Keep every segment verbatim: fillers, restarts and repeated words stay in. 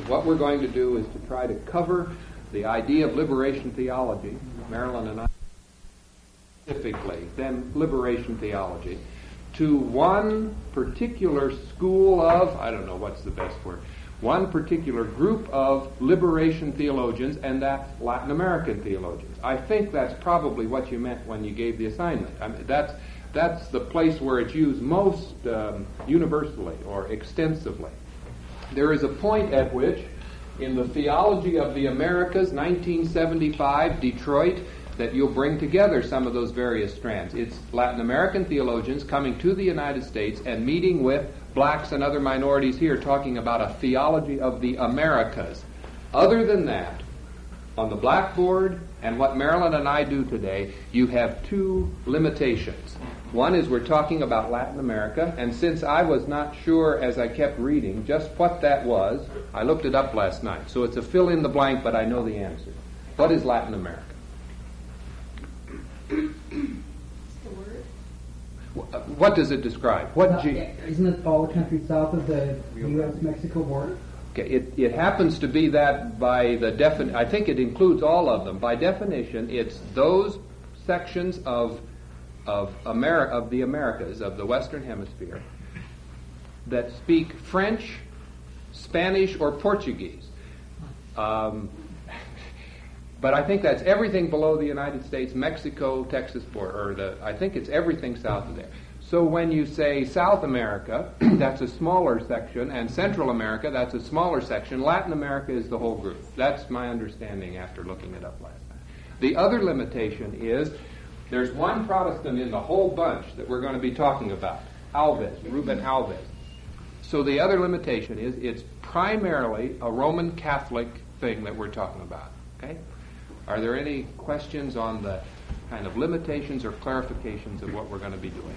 What we're going to do is to try to cover the idea of liberation theology, Marilyn and I specifically, then liberation theology, to one particular school of, I don't know what's the best word, one particular group of liberation theologians, and that's Latin American theologians. I think that's probably what you meant when you gave the assignment. I mean, that's, that's the place where it's used most um, universally or extensively. There is a point at which, in the Theology of the Americas, nineteen seventy-five, Detroit, that you'll bring together some of those various strands. It's Latin American theologians coming to the United States and meeting with blacks and other minorities here, talking about a theology of the Americas. Other than that, on the blackboard and what Marilyn and I do today, you have two limitations. One is we're talking about Latin America, and since I was not sure as I kept reading just what that was, I looked it up last night. So it's a fill in the blank, but I know the answer. What is Latin America? What does it describe? What uh, G- Isn't it all the countries south of the U S Mexico border? Okay, it, it happens to be that by the definition, I think it includes all of them. By definition, it's those sections of of, Ameri- of the Americas, of the Western Hemisphere, that speak French, Spanish, or Portuguese. Um, but I think that's everything below the United States, Mexico, Texas border, or the, I think it's everything south of there. So when you say South America, that's a smaller section, and Central America, that's a smaller section. Latin America is the whole group. That's my understanding after looking it up last night. The other limitation is there's one Protestant in the whole bunch that we're going to be talking about, Alves, Ruben Alves. So the other limitation is it's primarily a Roman Catholic thing that we're talking about. Okay? Are there any questions on the kind of limitations or clarifications of what we're going to be doing?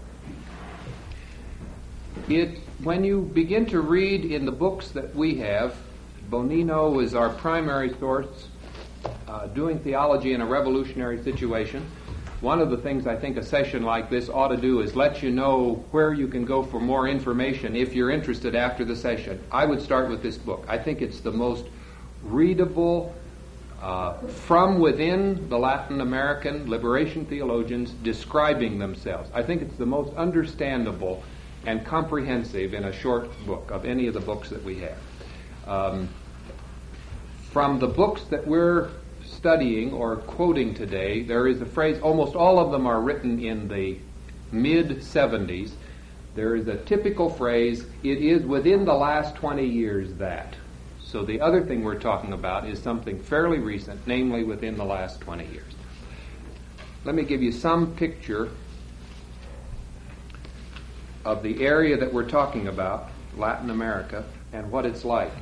It, when you begin to read in the books that we have, Bonino is our primary source, uh, doing theology in a revolutionary situation. One of the things I think a session like this ought to do is let you know where you can go for more information if you're interested after the session. I would start with this book. I think it's the most readable uh, from within the Latin American liberation theologians describing themselves. I think it's the most understandable and comprehensive in a short book of any of the books that we have. Um, from the books that we're studying or quoting today, there is a phrase, almost all of them are written in the mid seventies. There is a typical phrase, it is within the last twenty years that. So the other thing we're talking about is something fairly recent, namely within the last twenty years. Let me give you some picture of the area that we're talking about, Latin America, and what it's like.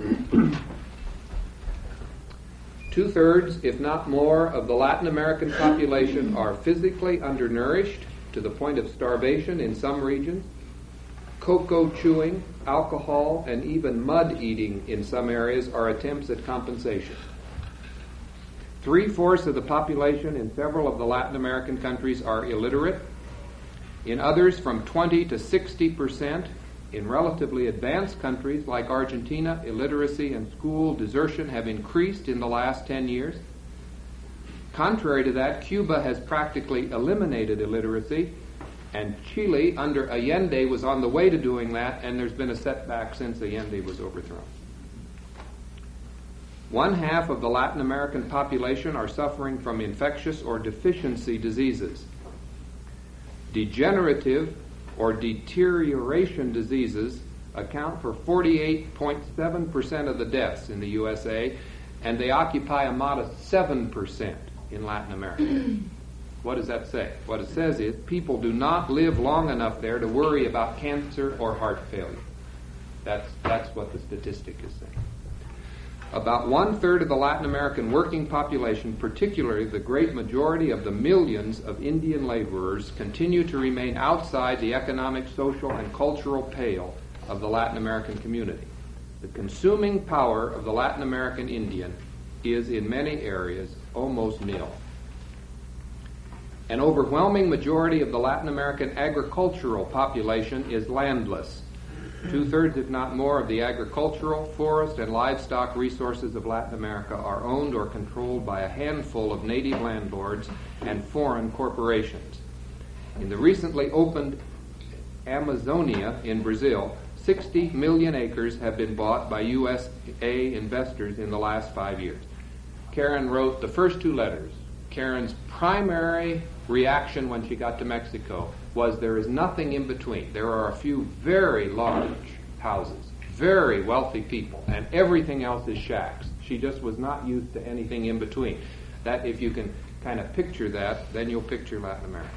Two-thirds, if not more, of the Latin American population are physically undernourished to the point of starvation in some regions. Cocoa chewing, alcohol, and even mud eating in some areas are attempts at compensation. Three-fourths of the population in several of the Latin American countries are illiterate. In others, from twenty to sixty percent. In relatively advanced countries like Argentina, illiteracy and school desertion have increased in the last ten years. Contrary to that, Cuba has practically eliminated illiteracy, and Chile, under Allende, was on the way to doing that, and there's been a setback since Allende was overthrown. One half of the Latin American population are suffering from infectious or deficiency diseases. Degenerative or deterioration diseases account for forty-eight point seven percent of the deaths in the U S A, and they occupy a modest seven percent in Latin America. What does that say? What it says is people do not live long enough there to worry about cancer or heart failure. That's, that's what the statistic is saying. About one-third of the Latin American working population, particularly the great majority of the millions of Indian laborers, continue to remain outside the economic, social, and cultural pale of the Latin American community. The consuming power of the Latin American Indian is, in many areas, almost nil. An overwhelming majority of the Latin American agricultural population is landless. Two-thirds, if not more, of the agricultural, forest, and livestock resources of Latin America are owned or controlled by a handful of native landlords and foreign corporations. In the recently opened Amazonia in Brazil, sixty million acres have been bought by U S A investors in the last five years. Karen wrote the first two letters. Karen's primary reaction when she got to Mexico was there is nothing in between. There are a few very large houses, very wealthy people, and everything else is shacks. She just was not used to anything in between. That, if you can kind of picture that, then you'll picture Latin America.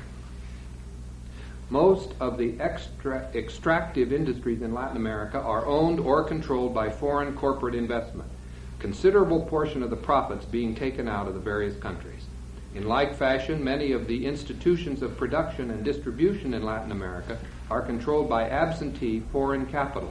Most of the extra, extractive industries in Latin America are owned or controlled by foreign corporate investment, considerable portion of the profits being taken out of the various countries. In like fashion, many of the institutions of production and distribution in Latin America are controlled by absentee foreign capital.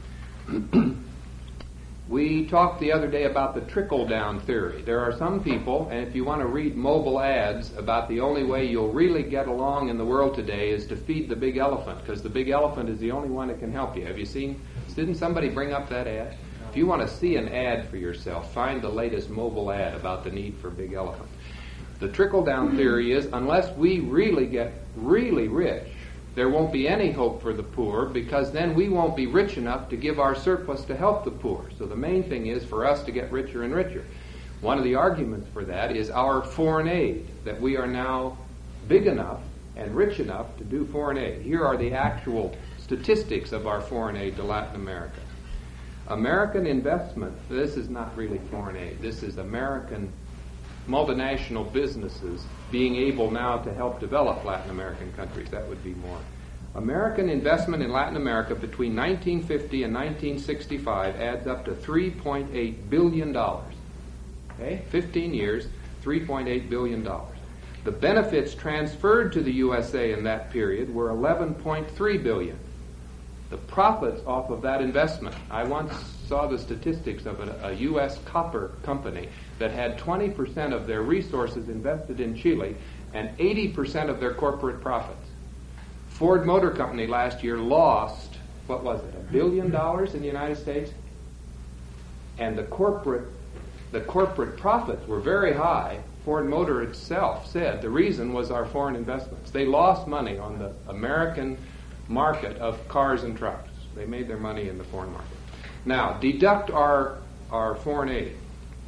We talked the other day about the trickle-down theory. There are some people, and if you want to read mobile ads about the only way you'll really get along in the world today is to feed the big elephant, because the big elephant is the only one that can help you. Have you seen? Didn't somebody bring up that ad? If you want to see an ad for yourself, find the latest mobile ad about the need for big elephant. The trickle-down theory is unless we really get really rich, there won't be any hope for the poor, because then we won't be rich enough to give our surplus to help the poor. So the main thing is for us to get richer and richer. One of the arguments for that is our foreign aid, that we are now big enough and rich enough to do foreign aid. Here are the actual statistics of our foreign aid to Latin America. American investment, this is not really foreign aid, this is American multinational businesses being able now to help develop Latin American countries. That would be more. American investment in Latin America between nineteen fifty and nineteen sixty-five adds up to three point eight billion dollars. Okay? fifteen years, three point eight billion dollars. The benefits transferred to the U S A in that period were eleven point three billion dollars. The profits off of that investment, I once saw the statistics of a, a U S copper company that had twenty percent of their resources invested in Chile and eighty percent of their corporate profits. Ford Motor Company last year lost, what was it, a billion dollars in the United States? And the corporate, the corporate profits were very high. Ford Motor itself said the reason was our foreign investments. They lost money on the American market of cars and trucks. They made their money in the foreign market. Now, deduct our, our foreign aid.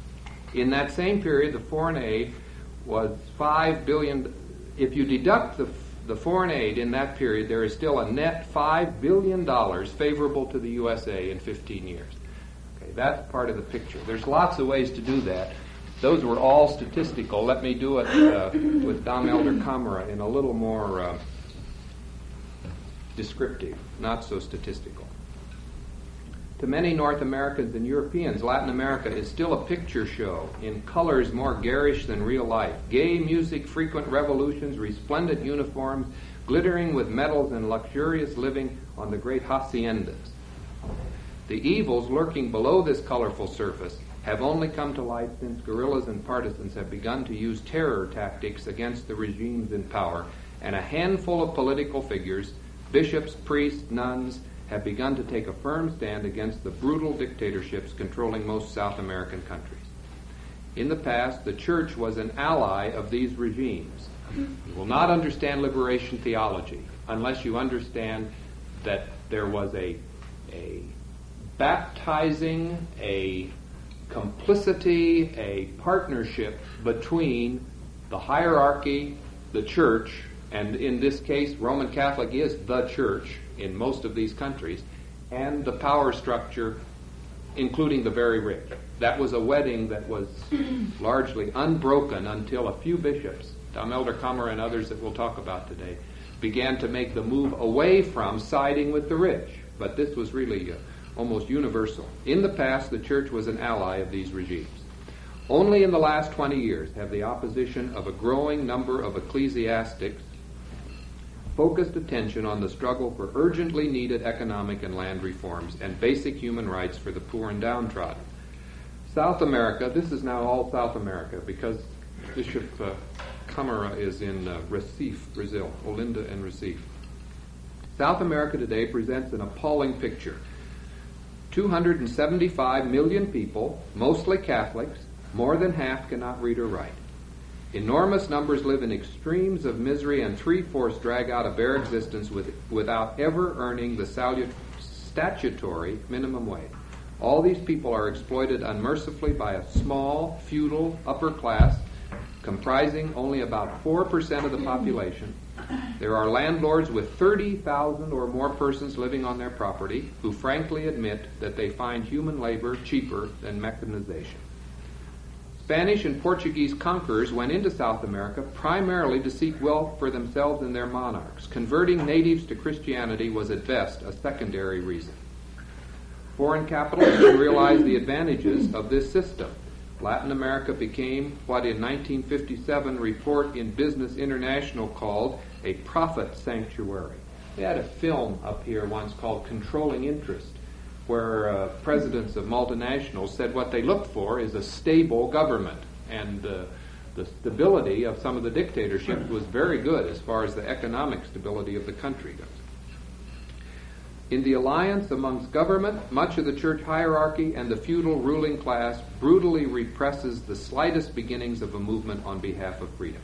In that same period, the foreign aid was five billion dollars. If you deduct the, the foreign aid in that period, there is still a net five billion dollars favorable to the U S A in fifteen years. Okay, that's part of the picture. There's lots of ways to do that. Those were all statistical. Let me do it uh, with Dom Elder Camara in a little more uh, descriptive, not so statistical. To many North Americans and Europeans, Latin America is still a picture show in colors more garish than real life. Gay music, frequent revolutions, resplendent uniforms, glittering with medals and luxurious living on the great haciendas. The evils lurking below this colorful surface have only come to light since guerrillas and partisans have begun to use terror tactics against the regimes in power, and a handful of political figures, bishops, priests, nuns, have begun to take a firm stand against the brutal dictatorships controlling most South American countries. In the past, the church was an ally of these regimes. You will not understand liberation theology unless you understand that there was a, a baptizing, a complicity, a partnership between the hierarchy, the church, and in this case, Roman Catholic is the church in most of these countries, and the power structure, including the very rich. That was a wedding that was largely unbroken until a few bishops, Dom Elder Camara and others that we'll talk about today, began to make the move away from siding with the rich. But this was really uh, almost universal. In the past, the church was an ally of these regimes. Only in the last twenty years have the opposition of a growing number of ecclesiastics focused attention on the struggle for urgently needed economic and land reforms and basic human rights for the poor and downtrodden. South America, this is now all South America because Bishop uh, Camara is in uh, Recife, Brazil, Olinda and Recife. South America today presents an appalling picture. two hundred seventy-five million people, mostly Catholics, more than half cannot read or write. Enormous numbers live in extremes of misery, and three-fourths drag out a bare existence with, without ever earning the salut- statutory minimum wage. All these people are exploited unmercifully by a small, feudal upper class comprising only about four percent of the population. There are landlords with thirty thousand or more persons living on their property who frankly admit that they find human labor cheaper than mechanization. Spanish and Portuguese conquerors went into South America primarily to seek wealth for themselves and their monarchs. Converting natives to Christianity was at best a secondary reason. Foreign capitalists realized the advantages of this system. Latin America became what in nineteen fifty-seven report in Business International called a profit sanctuary. They had a film up here once called Controlling Interest, where uh, presidents of multinationals said what they look for is a stable government. And uh, the stability of some of the dictatorships was very good as far as the economic stability of the country goes. In the alliance amongst government, much of the church hierarchy and the feudal ruling class brutally represses the slightest beginnings of a movement on behalf of freedom.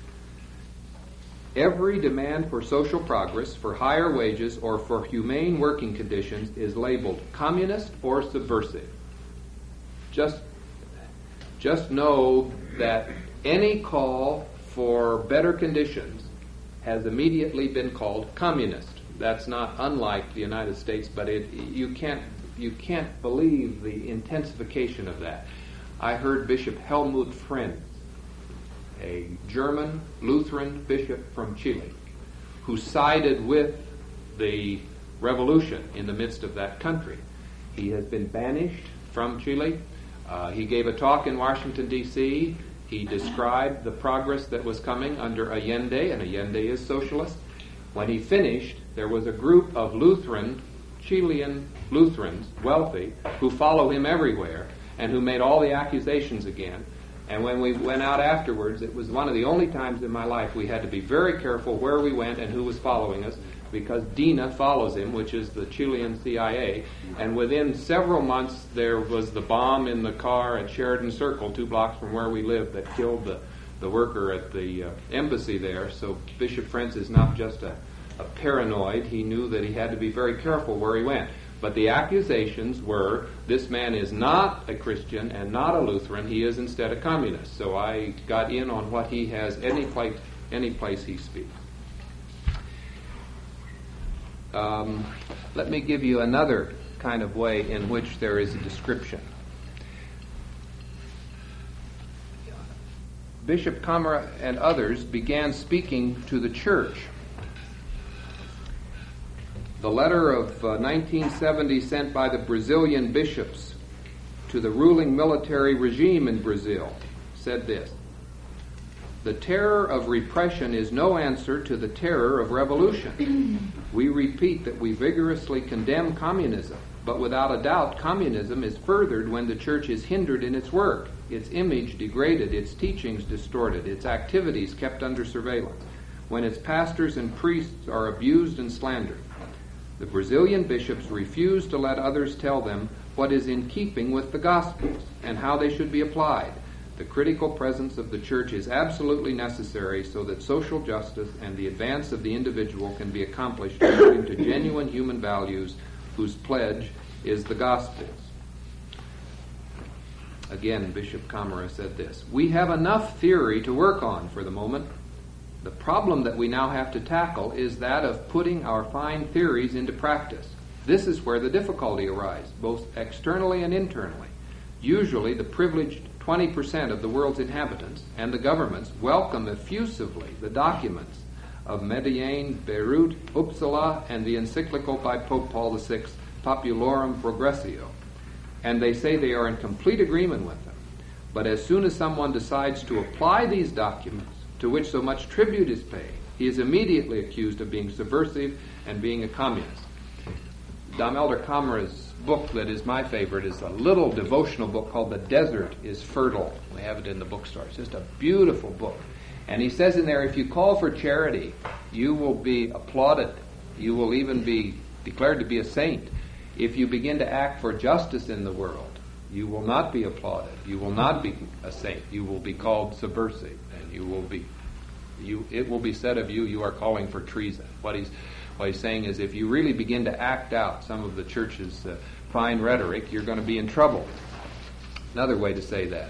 Every demand for social progress, for higher wages, or for humane working conditions is labeled communist or subversive. Just, just know that any call for better conditions has immediately been called communist. That's not unlike the United States, but it, you can't you can't believe the intensification of that. I heard Bishop Helmut Frenz, a German Lutheran bishop from Chile, who sided with the revolution in the midst of that country. He has been banished from Chile. Uh, he gave a talk in Washington, D C He described the progress that was coming under Allende, and Allende is socialist. When he finished, there was a group of Lutheran, Chilean Lutherans, wealthy, who follow him everywhere and who made all the accusations again. And when we went out afterwards, it was one of the only times in my life we had to be very careful where we went and who was following us, because DINA follows him, which is the Chilean C I A. And within several months, there was the bomb in the car at Sheridan Circle, two blocks from where we live, that killed the the worker at the uh, embassy there. So Bishop Frenz is not just a, a paranoid. He knew that he had to be very careful where he went. But the accusations were, this man is not a Christian and not a Lutheran. He is instead a communist. So I got in on what he has any place, any place he speaks. Um, let me give you another kind of way in which there is a description. Bishop Camara and others began speaking to the church. The letter of uh, nineteen seventy sent by the Brazilian bishops to the ruling military regime in Brazil said this: "The terror of repression is no answer to the terror of revolution. We repeat that we vigorously condemn communism, but without a doubt communism is furthered when the church is hindered in its work, its image degraded, its teachings distorted, its activities kept under surveillance, when its pastors and priests are abused and slandered. The Brazilian bishops refuse to let others tell them what is in keeping with the Gospels and how they should be applied. The critical presence of the church is absolutely necessary so that social justice and the advance of the individual can be accomplished according to genuine human values whose pledge is the Gospels." Again, Bishop Camara said this: "We have enough theory to work on for the moment. The problem that we now have to tackle is that of putting our fine theories into practice. This is where the difficulty arises, both externally and internally. Usually the privileged twenty percent of the world's inhabitants and the governments welcome effusively the documents of Medellin, Beirut, Uppsala, and the encyclical by Pope Paul the Sixth, Populorum Progressio, and they say they are in complete agreement with them. But as soon as someone decides to apply these documents, to which so much tribute is paid, he is immediately accused of being subversive and being a communist." Dom Elder Camara's book that is my favorite is a little devotional book called The Desert is Fertile. We have it in the bookstore. It's just a beautiful book. And he says in there, if you call for charity, you will be applauded. You will even be declared to be a saint. If you begin to act for justice in the world, you will not be applauded. You will not be a saint. You will be called subversive, and you will be, you. It will be said of you, you are calling for treason. What he's, what he's saying is, if you really begin to act out some of the church's uh, fine rhetoric, you're going to be in trouble. Another way to say that.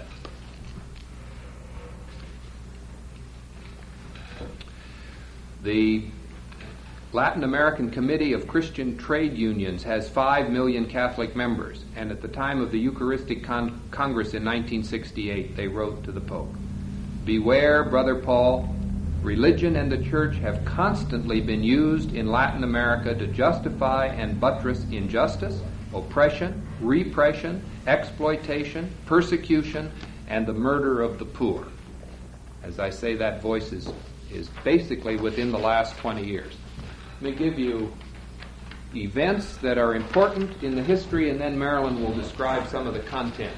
The Latin American Committee of Christian Trade Unions has five million Catholic members, and at the time of the Eucharistic Con- Congress in nineteen sixty-eight, they wrote to the Pope, "Beware, Brother Paul, religion and the church have constantly been used in Latin America to justify and buttress injustice, oppression, repression, exploitation, persecution, and the murder of the poor." As I say, that voice is, is basically within the last twenty years. Let me give you events that are important in the history, and then Marilyn will describe some of the content.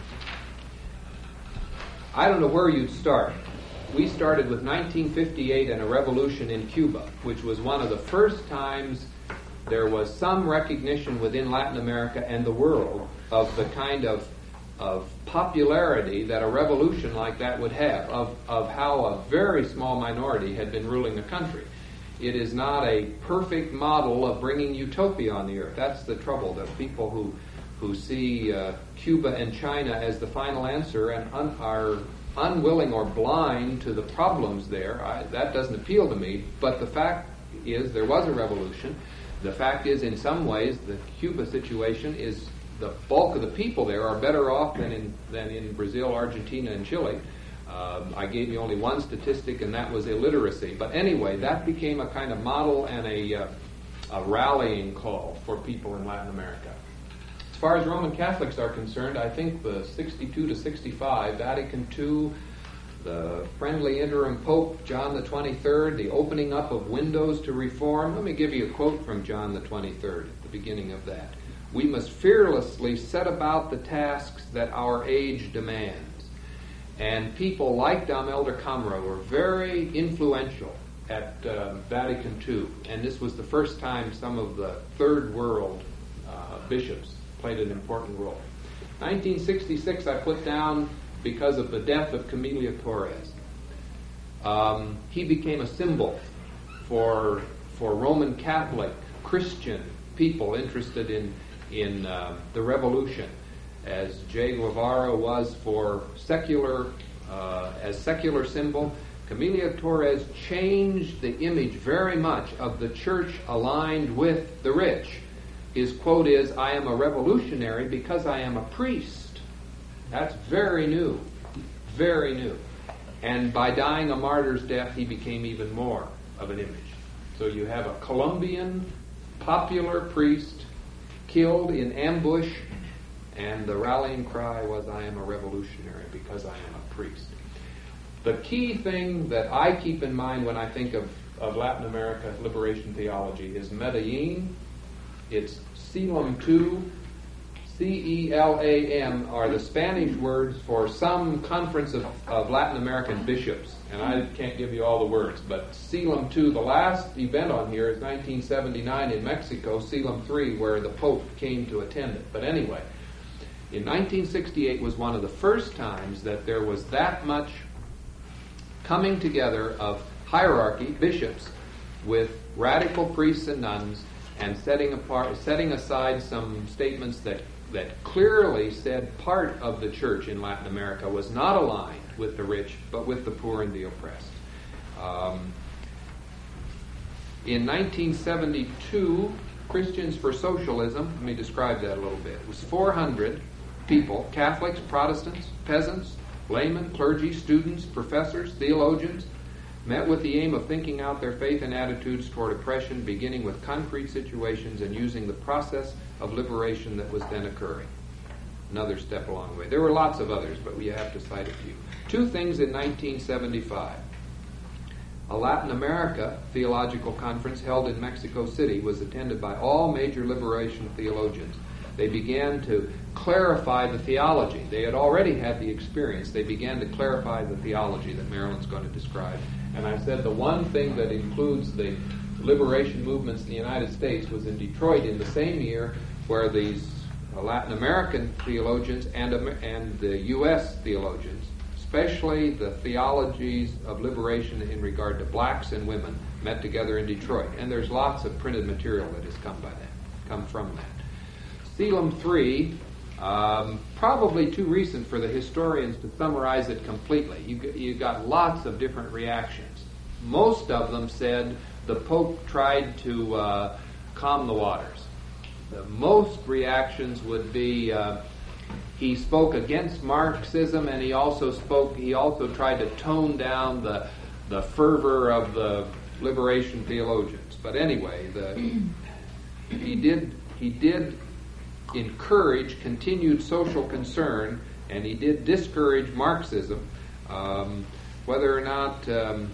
I don't know where you'd start. We started with nineteen fifty-eight and a revolution in Cuba, which was one of the first times there was some recognition within Latin America and the world of the kind of of popularity that a revolution like that would have, of, of how a very small minority had been ruling the country. It is not a perfect model of bringing utopia on the earth. That's the trouble, that people who who see uh, Cuba and China as the final answer and un- are unwilling or blind to the problems there, I, that doesn't appeal to me. But the fact is, there was a revolution. The fact is, in some ways, the Cuba situation is, the bulk of the people there are better off than in than in Brazil, Argentina, and Chile. Um, I gave you only one statistic, and that was illiteracy. But anyway, that became a kind of model and a, uh, a rallying call for people in Latin America. As far as Roman Catholics are concerned, I think the sixty-two to sixty-five, Vatican Two, the friendly interim Pope, John the twenty-third, the opening up of windows to reform. Let me give you a quote from John the twenty-third at the beginning of that. "We must fearlessly set about the tasks that our age demands." And people like Dom Elder Camara were very influential at uh, Vatican Two. And this was the first time some of the Third World uh, bishops played an important role. nineteen sixty-six I put down because of the death of Camilo Torres. Um, he became a symbol for, for Roman Catholic, Christian people interested in, in uh, the revolution, as Che Guevara was for secular, uh, as secular symbol. Camilo Torres changed the image very much of the church aligned with the rich. His quote is, "I am a revolutionary because I am a priest." That's very new, very new. And by dying a martyr's death, he became even more of an image. So you have a Colombian popular priest killed in ambush, and the rallying cry was, "I am a revolutionary because I am a priest." The key thing that I keep in mind when I think of, of Latin America liberation theology is Medellin. It's Celam two. C E L A M are the Spanish words for some conference of, of Latin American bishops. And I can't give you all the words, but Celam two, the last event on here is nineteen seventy-nine in Mexico, Celam three, where the Pope came to attend it. But anyway, in nineteen sixty-eight was one of the first times that there was that much coming together of hierarchy, bishops, with radical priests and nuns, and setting apart, setting aside some statements that, that clearly said part of the church in Latin America was not aligned with the rich, but with the poor and the oppressed. Um, in nineteen seventy-two, Christians for Socialism, let me describe that a little bit. It was four hundred people, Catholics, Protestants, peasants, laymen, clergy, students, professors, theologians, met with the aim of thinking out their faith and attitudes toward oppression, beginning with concrete situations and using the process of liberation that was then occurring. Another step along the way. There were lots of others, but we have to cite a few. Two things in nineteen seventy-five. A Latin America theological conference held in Mexico City was attended by all major liberation theologians. They began to clarify the theology. They had already had the experience. They began to clarify the theology that Marilyn's going to describe. And I said the one thing that includes the liberation movements in the United States was in Detroit in the same year where these uh, Latin American theologians and, Amer- and the U S theologians, especially the theologies of liberation in regard to blacks and women, met together in Detroit. And there's lots of printed material that has come by that, come from that. Thelem three, um, probably too recent for the historians to summarize it completely. You, you got lots of different reactions. Most of them said the Pope tried to uh, calm the waters. The most reactions would be uh, he spoke against Marxism, and he also spoke. He also tried to tone down the the fervor of the liberation theologians. But anyway, the, he did he did encourage continued social concern, and he did discourage Marxism. Um, whether or not um,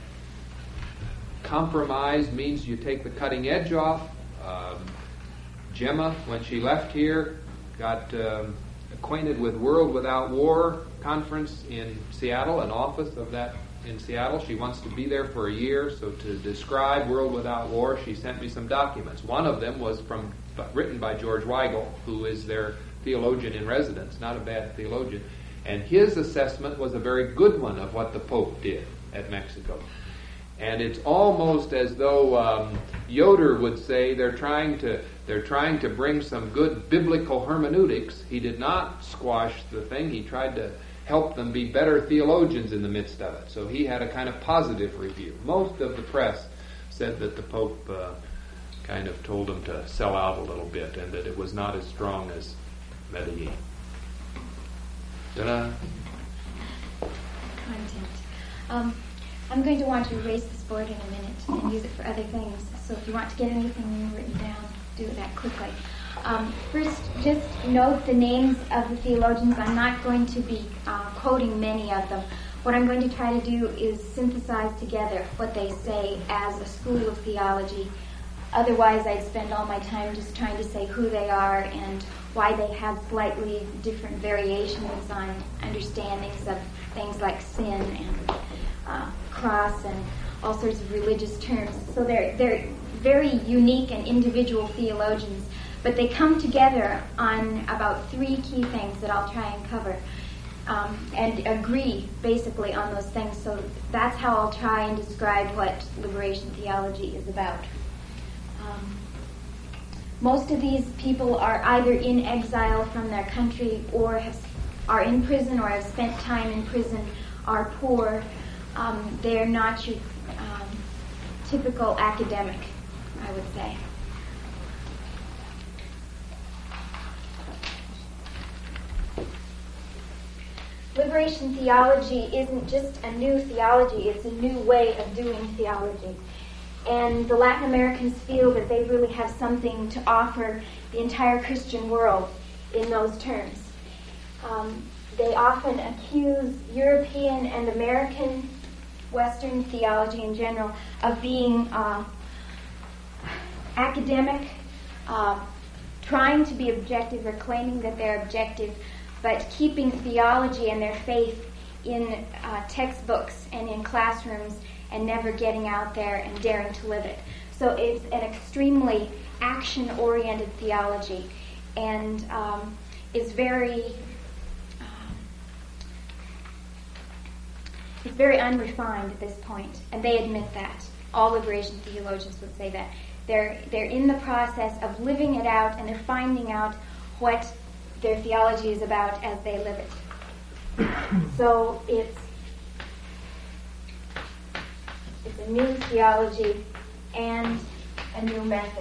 compromise means you take the cutting edge off. Um, Gemma, when she left here, got um, acquainted with World Without War conference in Seattle, an office of that in Seattle. She wants to be there for a year, so to describe World Without War, she sent me some documents. One of them was from written by George Weigel, who is their theologian in residence, not a bad theologian, and his assessment was a very good one of what the Pope did at Mexico. And it's almost as though um, Yoder would say they're trying to they're trying to bring some good biblical hermeneutics. He did not squash the thing. He tried to help them be better theologians in the midst of it. So he had a kind of positive review. Most of the press said that the Pope uh, kind of told them to sell out a little bit and that it was not as strong as Medellin. Ta-da! Content. Um, I'm going to want to erase this board in a minute and use it for other things. So if you want to get anything written down, do that quickly. Um, first, just note the names of the theologians. I'm not going to be uh, quoting many of them. What I'm going to try to do is synthesize together what they say as a school of theology. Otherwise, I'd spend all my time just trying to say who they are and why they have slightly different variations on understandings of things like sin and uh, cross and all sorts of religious terms. So they're they're very unique and individual theologians, but they come together on about three key things that I'll try and cover, um, and agree basically on those things. So that's how I'll try and describe what liberation theology is about. Um, most of these people are either in exile from their country or have, are in prison or have spent time in prison, are poor. Um, they're not your um, typical academic, I would say. Liberation theology isn't just a new theology, it's a new way of doing theology. And the Latin Americans feel that they really have something to offer the entire Christian world in those terms. Um, they often accuse European and American Western theology in general of being uh, academic, uh, trying to be objective or claiming that they're objective, but keeping theology and their faith in uh, textbooks and in classrooms and never getting out there and daring to live it. So it's an extremely action-oriented theology, and um, is very um, it's very unrefined at this point, and they admit that. All liberation theologians would say that. They're they're in the process of living it out, and they're finding out what their theology is about as they live it. So it's It's a new theology and a new method.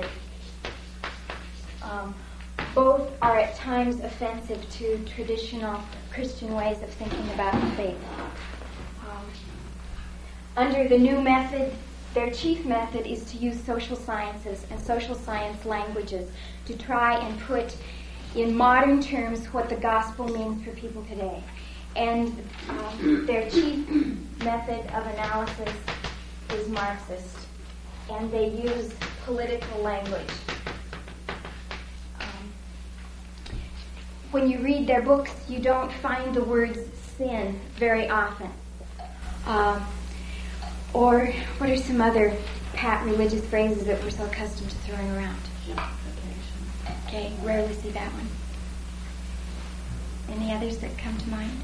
Um, both are at times offensive to traditional Christian ways of thinking about the faith. Um, under the new method, their chief method is to use social sciences and social science languages to try and put in modern terms what the gospel means for people today. And um, their chief method of analysis is Marxist, and they use political language. Um, when you read their books, you don't find the words sin very often. Um, or what are some other pat religious phrases that we're so accustomed to throwing around. Okay, rarely see that one. Any others that come to mind?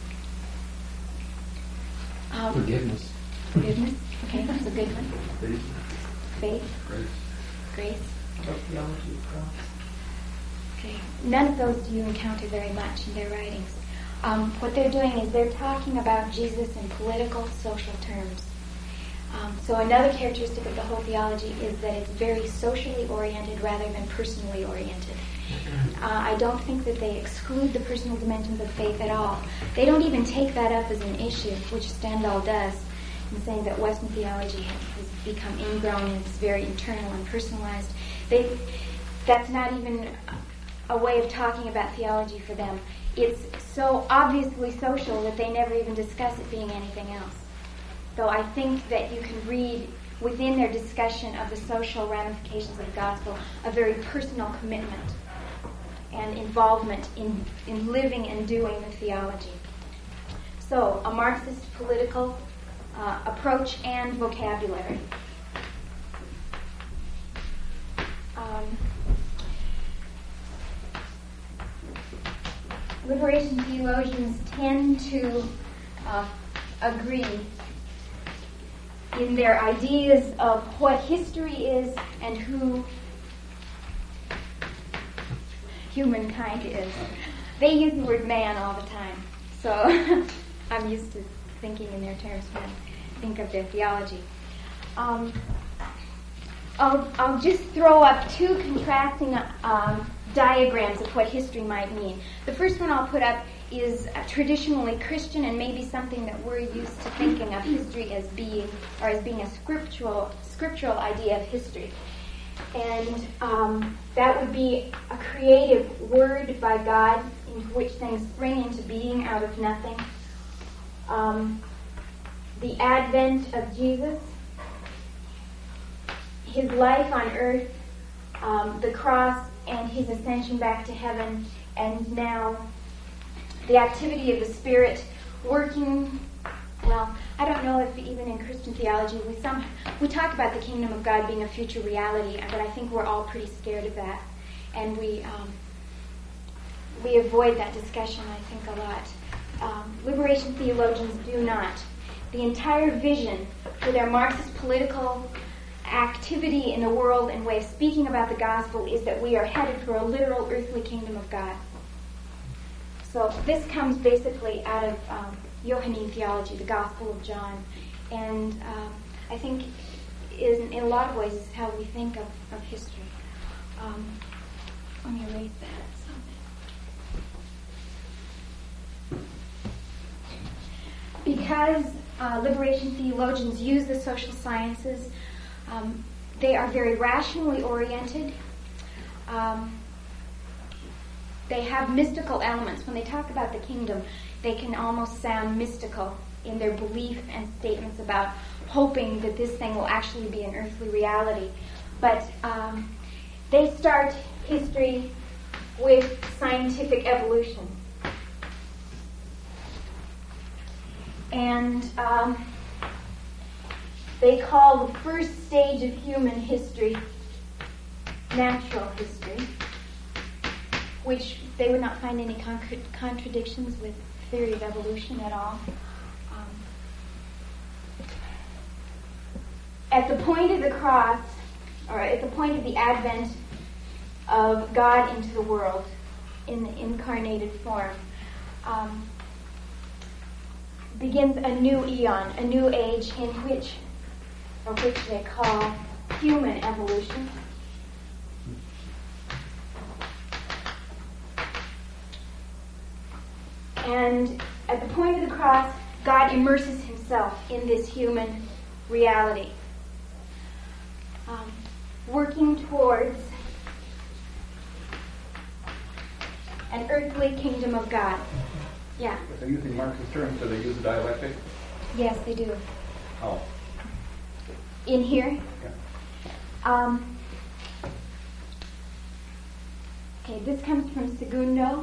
Um, Forgiveness. Forgiveness. Okay, that's a good one. Faith. Faith. Grace. Grace. Theology of cross. Okay. None of those do you encounter very much in their writings. Um, what they're doing is they're talking about Jesus in political, social terms. Um, so another characteristic of the whole theology is that it's very socially oriented rather than personally oriented. Uh, I don't think that they exclude the personal dimensions of faith at all. They don't even take that up as an issue, which Stendhal does, in saying that Western theology has, has become ingrown and it's very internal and personalized. They, that's not even a way of talking about theology for them. It's so obviously social that they never even discuss it being anything else. So I think that you can read within their discussion of the social ramifications of the gospel a very personal commitment and involvement in, in living and doing the theology. So a Marxist political uh, approach and vocabulary. Um, liberation theologians tend to uh, agree in their ideas of what history is and who humankind is. They use the word man all the time, so I'm used to thinking in their terms when I think of their theology. Um, I'll, I'll just throw up two contrasting um, diagrams of what history might mean. The first one I'll put up is uh, traditionally Christian and maybe something that we're used to thinking of history as being, or as being a scriptural scriptural idea of history. And um, that would be a creative word by God into which things spring into being out of nothing. Um, the advent of Jesus, his life on earth, um, the cross, and his ascension back to heaven, and now the activity of the Spirit working. Well, I don't know if even in Christian theology we some we talk about the kingdom of God being a future reality, but I think we're all pretty scared of that, and we um, we avoid that discussion, I think, a lot. Um, liberation theologians do not. The entire vision for their Marxist political activity in the world and way of speaking about the gospel is that we are headed for a literal earthly kingdom of God. So this comes basically out of um, Johannine theology, the Gospel of John, and um, I think is in a lot of ways is how we think of, of history. Um, let me erase that. Because uh, liberation theologians use the social sciences, um, they are very rationally oriented. Um, they have mystical elements. When they talk about the kingdom, they can almost sound mystical in their belief and statements about hoping that this thing will actually be an earthly reality. But um, they start history with scientific evolution. And um, they call the first stage of human history natural history, which they would not find any con- contradictions with theory of evolution at all. Um, at the point of the cross, or at the point of the advent of God into the world in the incarnated form, um, begins a new eon, a new age in which, or which they call human evolution. And at the point of the cross, God immerses himself in this human reality, um, working towards an earthly kingdom of God. Yeah. They're using Marxist terms, so they use a dialectic? Yes, they do. How? In here? Yeah. Um, okay, this comes from Segundo.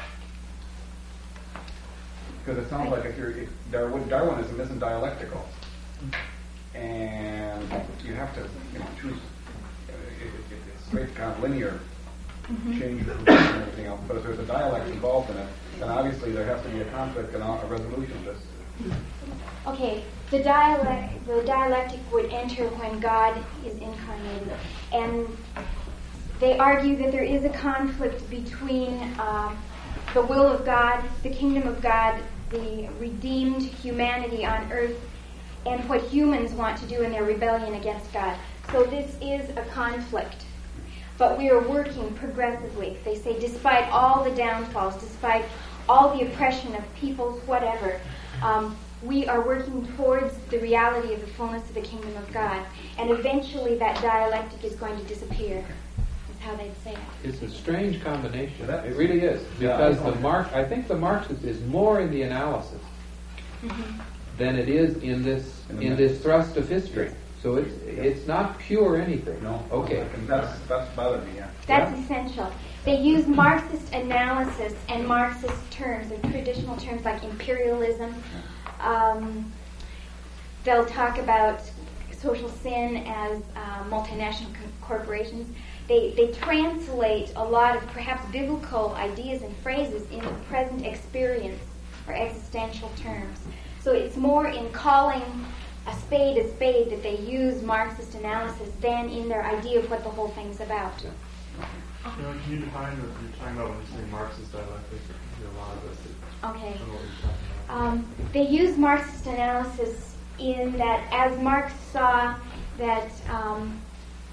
Because it sounds like if you're, if Darwin, Darwinism isn't dialectical. and you have to, you know, choose. Uh, it, it, it's straight kind of linear Mm-hmm. change of position and everything else. But if there's a dialect involved in it, then obviously there has to be a conflict and a resolution of this. Okay, the dialect, the dialectic would enter when God is incarnated, and they argue that there is a conflict between uh, the will of God, the kingdom of God, the redeemed humanity on earth, and what humans want to do in their rebellion against God. So this is a conflict. But we are working progressively. They say despite all the downfalls, despite all the oppression of peoples, whatever, um, we are working towards the reality of the fullness of the kingdom of God. And eventually that dialectic is going to disappear, is how they'd say it. It's a strange combination. That- It really is. Yeah. Because the Marx, I think the Marxist is more in the analysis Mm-hmm. than it is in this In the in mix. this thrust of history. So it's it's not pure anything. No. Okay. And that's that's bothered me. Yeah. That's Yeah. essential. They use Marxist analysis and Marxist terms and traditional terms like imperialism. Um, they'll talk about social sin as uh, multinational co- corporations. They, they translate a lot of perhaps biblical ideas and phrases into present experience or existential terms. So it's more in calling a spade a spade that they use Marxist analysis than in their idea of what the whole thing's about. You know, can you define what you're talking about when you say Marxist dialectic? You know, a lot of us that Okay. don't know what you're talking about. Um, they use Marxist analysis in that as Marx saw that um,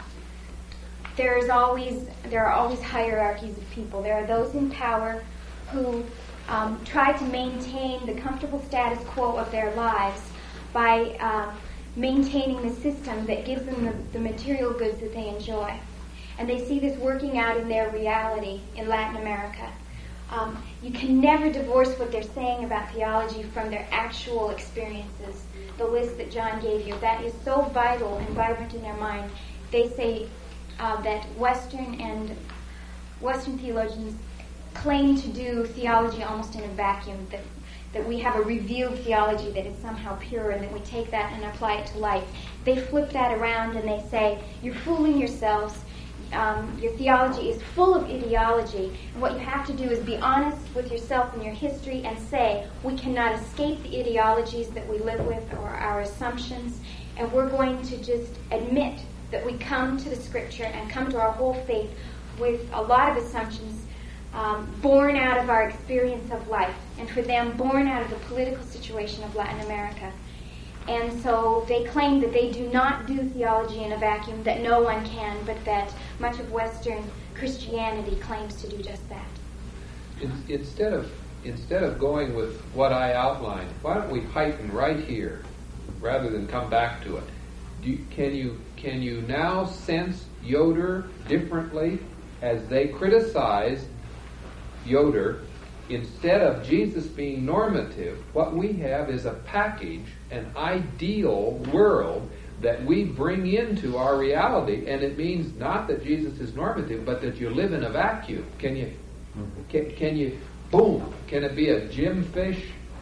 there is always there are always hierarchies of people. There are those in power who um, try to maintain the comfortable status quo of their lives by uh, maintaining the system that gives them the, the material goods that they enjoy. And they see this working out in their reality in Latin America. Um, you can never divorce what they're saying about theology from their actual experiences. The list that John gave you, that is so vital and vibrant in their mind. They say uh, that Western and Western theologians claim to do theology almost in a vacuum, that that we have a revealed theology that is somehow pure and that we take that and apply it to life. They flip that around and they say, you're fooling yourselves. Um, your theology is full of ideology. And what you have to do is be honest with yourself and your history and say, we cannot escape the ideologies that we live with or our assumptions, and we're going to just admit that we come to the Scripture and come to our whole faith with a lot of assumptions um, born out of our experience of life, and for them, born out of the political situation of Latin America. And so they claim that they do not do theology in a vacuum, that no one can, but that much of Western Christianity claims to do just that. In, instead of instead of going with what I outlined, why don't we heighten right here, rather than come back to it? Do you, can you can you now sense Yoder differently as they criticize Yoder? Instead of Jesus being normative, what we have is a package, an ideal world that we bring into our reality, and it means not that Jesus is normative, but that you live in a vacuum. Can you, can, can you, boom, can it be a Jim Fish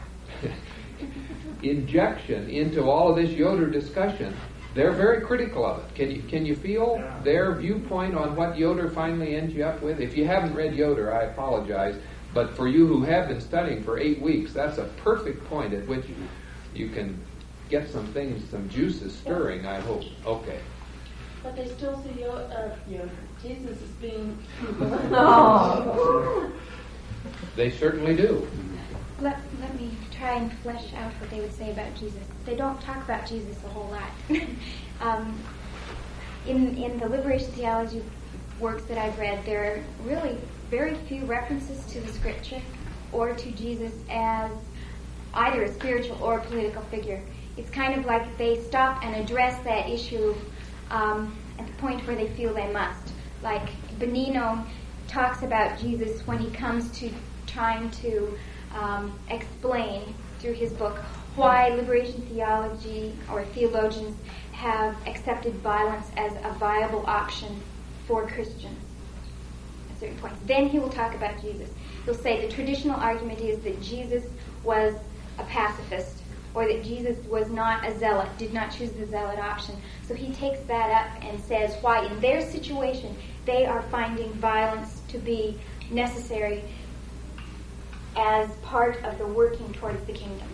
injection into all of this Yoder discussion? They're very critical of it. Can you can you feel Yeah. their viewpoint on what Yoder finally ends you up with? If you haven't read Yoder, I apologize. But for you who have been studying for eight weeks, that's a perfect point at which you can get some things, some juices stirring, I hope. Okay. But they still see Yo- uh, Yoder. Jesus as being. They certainly do. Let, let me try and flesh out what they would say about Jesus. They don't talk about Jesus a whole lot. um, in, in the liberation theology works that I've read, there are really very few references to the Scripture or to Jesus as either a spiritual or a political figure. It's kind of like they stop and address that issue um, at the point where they feel they must. Like Benino talks about Jesus when he comes to trying to um, explain through his book why liberation theology or theologians have accepted violence as a viable option for Christians at certain points. Then he will talk about Jesus. He'll say the traditional argument is that Jesus was a pacifist, or that Jesus was not a zealot, did not choose the zealot option. So he takes that up and says why in their situation they are finding violence to be necessary as part of the working towards the kingdom.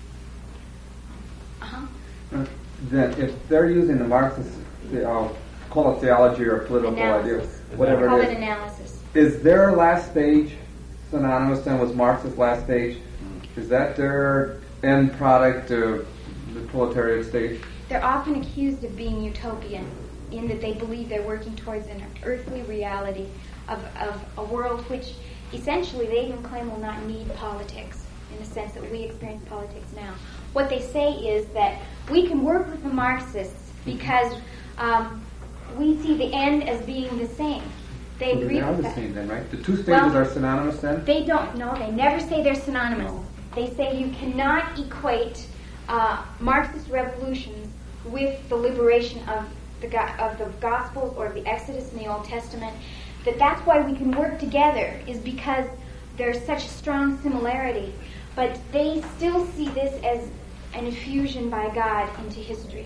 Uh-huh. Uh, then if they're using the Marxist, uh, call it theology or political Analysis. idea, whatever Call it it is, analysis. is their last stage synonymous then with Marx's last stage? Is that their end product of the proletariat stage? They're often accused of being utopian in that they believe they're working towards an earthly reality of, of a world which essentially they even claim will not need politics in the sense that we experience politics now. What they say is that we can work with the Marxists because um, we see the end as being the same. They Well, agree they are with the that. same then, right? The two stages Well, are synonymous then? They don't know. They never say they're synonymous. No. They say you cannot equate uh, Marxist revolutions with the liberation of the go- of the Gospels or the Exodus in the Old Testament. That that's why we can work together is because there's such a strong similarity. But they still see this as an infusion by God into history.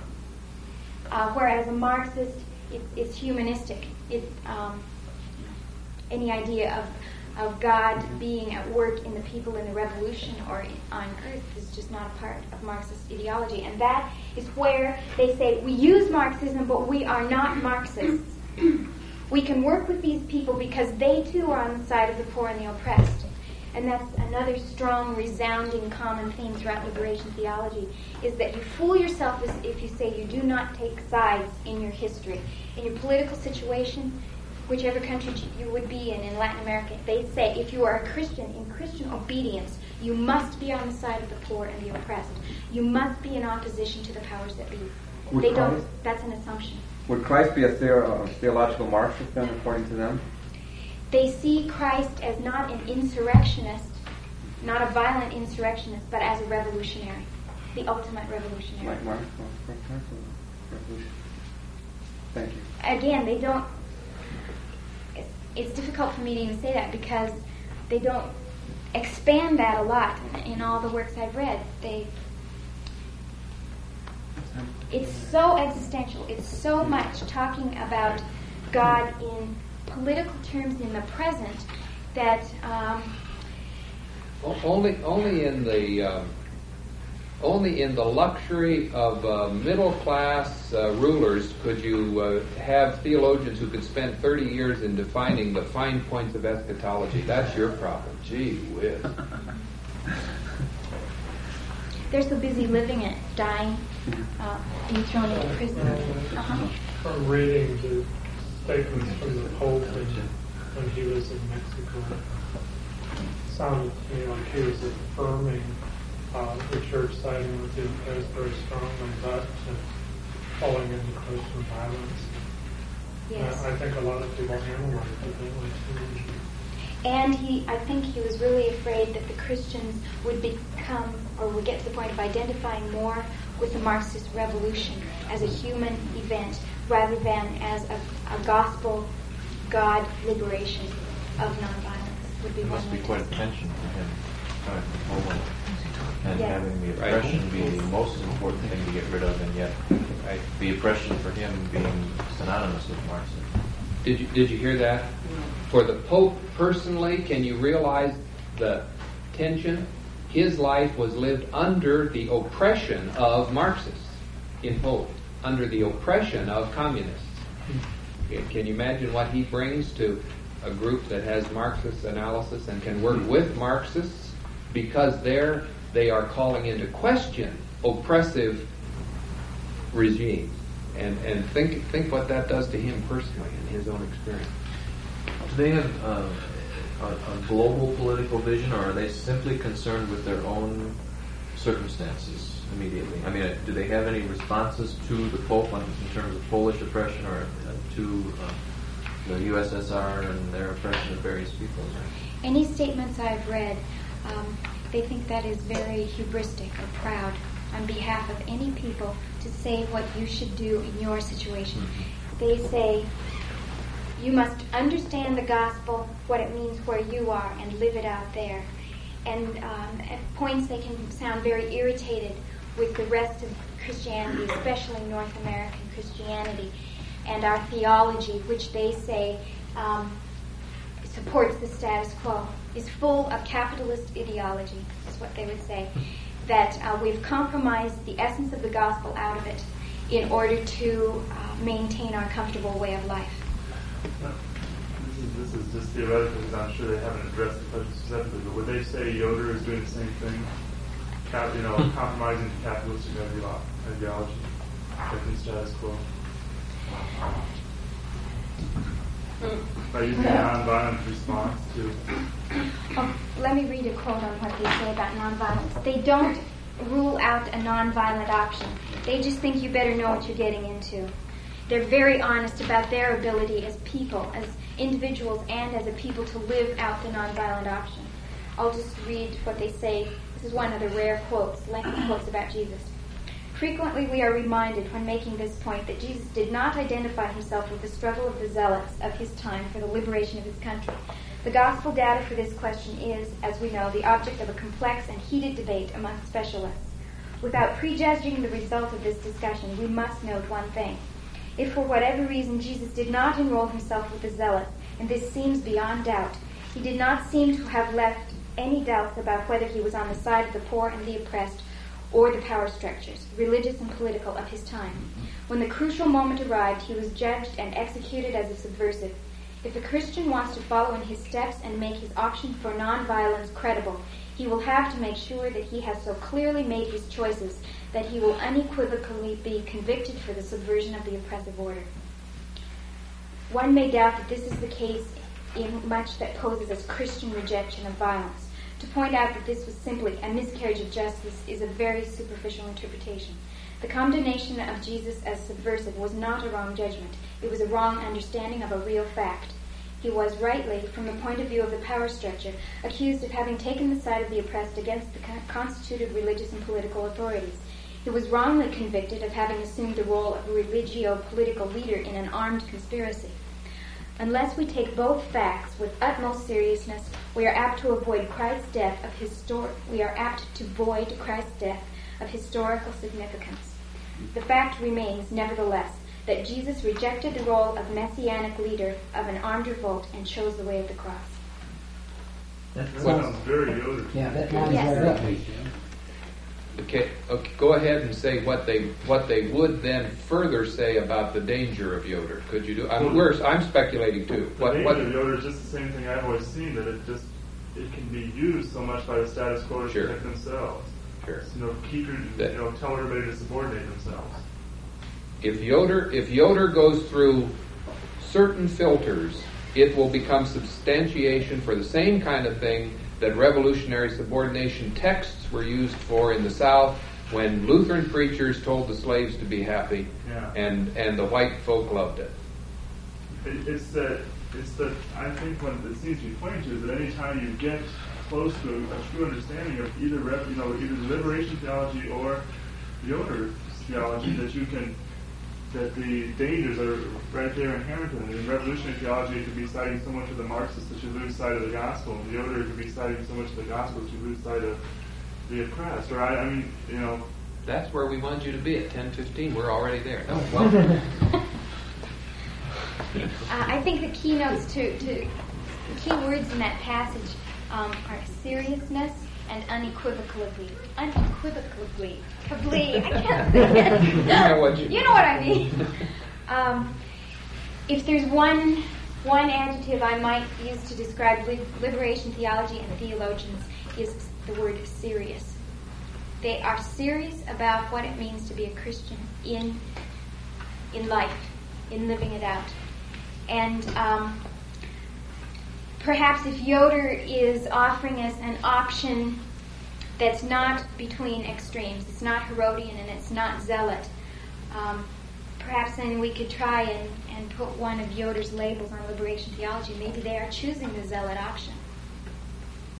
Uh, whereas a Marxist, it, it's humanistic. It um, any idea of of God being at work in the people in the revolution or in, on earth is just not a part of Marxist ideology. And that is where they say, we use Marxism, but we are not Marxists. We can work with these people because they too are on the side of the poor and the oppressed. And that's another strong, resounding common theme throughout liberation theology, is that you fool yourself if you say you do not take sides in your history. In your political situation, whichever country you would be in, in Latin America, they say if you are a Christian, in Christian obedience, you must be on the side of the poor and the oppressed. You must be in opposition to the powers that be. Would They don't. Christ- That's an assumption. Would Christ be a, theo- a theological Marxist then, according to them? They see Christ as not an insurrectionist, not a violent insurrectionist, but as a revolutionary, the ultimate revolutionary. Like Marx? Well, Marx was a revolution. Thank you. Again, they don't. It's, it's difficult for me to even say that because they don't expand that a lot in, in all the works I've read. They. It's so existential. It's so much talking about God in political terms in the present that um, O- Only, only in the, um, only in the luxury of uh, middle class uh, rulers could you uh, have theologians who could spend thirty years in defining the fine points of eschatology. That's your problem. Gee whiz. they're so busy living it, dying, uh, being thrown into prison. Uh-huh. From reading the statements from the Pope and when he was in Mexico, it sounded to me like he was affirming uh, the church siding with the oppressed very strongly, but uh, falling into Christian violence. Yes. Uh, I think a lot of people analyze it that way too. And he, I think he was really afraid that the Christians would become, or would get to the point of identifying more with the Marxist revolution as a human event rather than as a, a gospel God liberation of nonviolence. Would be It one must be way quite a to- tension for him, coming from Poland and Yes. having the Right. oppression be the most important thing to get rid of, and yet Right. the oppression for him being synonymous with Marxism. Did you, did you hear that? For the Pope personally, can you realize the tension? His life was lived under the oppression of Marxists in Poland, under the oppression of communists. Can can you imagine what he brings to a group that has Marxist analysis and can work with Marxists because there they are calling into question oppressive regimes? And and think think what that does to him personally in his own experience. Do they have uh, a, a global political vision, or are they simply concerned with their own circumstances immediately? I mean, uh, do they have any responses to the Pope on, in terms of Polish oppression, or uh, to uh, the U S S R and their oppression of various peoples? Any statements I've read, um, they think that is very hubristic or proud on behalf of any people to say what you should do in your situation. They say, you must understand the gospel, what it means where you are, and live it out there. and um, at points they can sound very irritated with the rest of Christianity, especially North American Christianity, and our theology, which they say um, supports the status quo, is full of capitalist ideology, is what they would say, that uh, we've compromised the essence of the gospel out of it in order to uh, maintain our comfortable way of life. This is, this is just theoretical because I'm sure they haven't addressed the question specifically, but would they say Yoder is doing the same thing? Cap, you know, compromising the capitalistic ideolo- ideology, like the status quo? By using a nonviolent response to... Oh, let me read a quote on what they say about nonviolence. They don't rule out a nonviolent option. They just think you better know what you're getting into. They're very honest about their ability as people, as individuals, and as a people to live out the nonviolent option. I'll just read what they say. This is one of the rare quotes, lengthy quotes about Jesus. Frequently we are reminded when making this point that Jesus did not identify himself with the struggle of the zealots of his time for the liberation of his country. The gospel data for this question is, as we know, the object of a complex and heated debate among specialists. Without prejudging the result of this discussion, we must note one thing. If for whatever reason Jesus did not enroll himself with the zealots, and this seems beyond doubt, he did not seem to have left any doubts about whether he was on the side of the poor and the oppressed or the power structures, religious and political, of his time. When the crucial moment arrived, he was judged and executed as a subversive. If a Christian wants to follow in his steps and make his option for nonviolence credible, he will have to make sure that he has so clearly made his choices that he will unequivocally be convicted for the subversion of the oppressive order. One may doubt that this is the case in much that poses as Christian rejection of violence. To point out that this was simply a miscarriage of justice is a very superficial interpretation. The condemnation of Jesus as subversive was not a wrong judgment. It was a wrong understanding of a real fact. He was rightly, from the point of view of the power structure, accused of having taken the side of the oppressed against the constituted religious and political authorities. He was wrongly convicted of having assumed the role of a religio-political leader in an armed conspiracy. Unless we take both facts with utmost seriousness, we are apt to avoid Christ's death of histor- we are apt to void Christ's death of historical significance. The fact remains, nevertheless, that Jesus rejected the role of messianic leader of an armed revolt and chose the way of the cross. That sounds very Yoder. Yeah, that lines Yes. right up. Okay, okay, go ahead and say what they what they would then further say about the danger of Yoder. Could you do? I'm, we're, I'm speculating too. The What, danger what, of Yoder is just the same thing I've always seen, that it just it can be used so much by the status quo to Sure. protect themselves. Sure. You know, keep your, That- you know, tell everybody to subordinate themselves. If Yoder if Yoder goes through certain filters, it will become substantiation for the same kind of thing that revolutionary subordination texts were used for in the South when Lutheran preachers told the slaves to be happy, Yeah. and and the white folk loved it. It, it's that it's that I think what it seems to be pointing to is that any time you get close to a, a true understanding of either rev, you know either liberation theology or Yoder theology, that you can that the dangers are right there inherent in it. In revolutionary theology, it could be citing so much of the Marxists that you lose sight of the gospel. In Yoder, it could be citing so much of the gospel that you lose sight of the oppressed. Or I, I mean, you know. That's where we want you to be at ten fifteen. We're already there. No, welcome. Uh, I think the keynotes to, to the key words in that passage um, are seriousness and unequivocally. Unequivocally. Kablee. I can't say it. You know what you You know what I mean. Um, if there's one one adjective I might use to describe li- liberation theology and theologians is the word serious. They are serious about what it means to be a Christian in in life, in living it out. And um, perhaps if Yoder is offering us an option that's not between extremes, it's not Herodian and it's not zealot, um, perhaps then we could try and, and put one of Yoder's labels on liberation theology. Maybe they are choosing the zealot option.